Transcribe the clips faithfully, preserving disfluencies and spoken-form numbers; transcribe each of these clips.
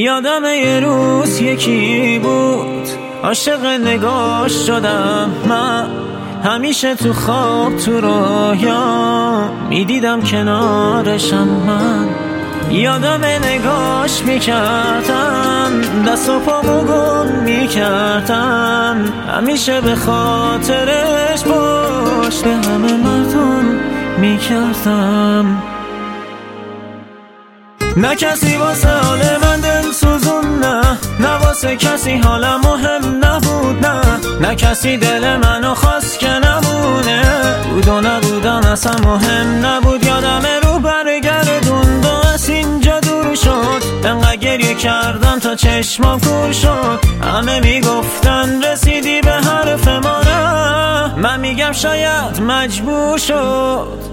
یادم یه روز یکی بود عاشق نگاش شدم من، همیشه تو خواب تو رویا میدیدم کنارشم من. یادم نگاش میکردم دست و پامو گم میکردم، همیشه به خاطرش پشت همه مردم میکردم. نه کسی واسه حال من دل سوزون، نه نه واسه کسی حالم مهم نبود، نه نه کسی دل منو خواست که نمونه، بود و نبودم اصلا مهم نبود. یادم رو برگردوند و از اینجا دور شد، انقدر گریه کردم تا چشمام کور شد. همه میگفتن رسیدی به حرف ما، نه من میگم شاید مجبور شد.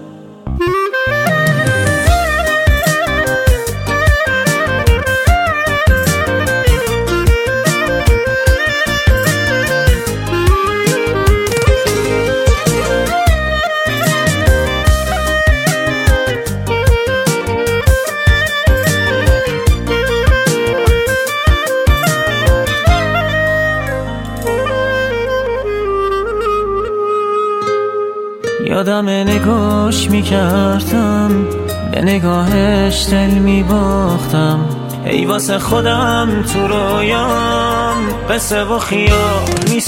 یادم نگاش میکردم به نگاهش دل میباختم، ای واسه خودم تو رویام قصه و خیال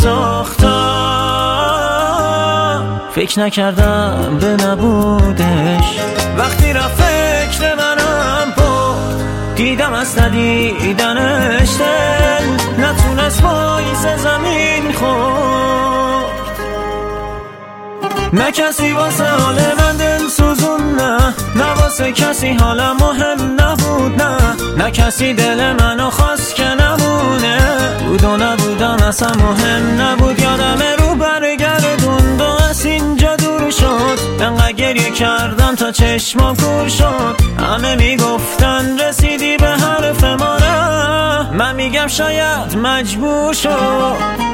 میساختم. فکر نکردم به نبودش، وقتی رفت فکر منم برد، دیدم از ندیدنش دل نتونست پاییز زمین خورد. نه کسی واسه حال من دل سوزون، نه نه واسه کسی حالم مهم نبود، نه نه کسی دل منو خواست که نمونه، بود و نبودم اصلا مهم نبود. یادم رو برگردوند و از اینجا دور شد، انقدر گریه کردم تا چشمام کور شد. همه میگفتن رسیدی به حرف ما، نه من میگم شاید مجبور شد.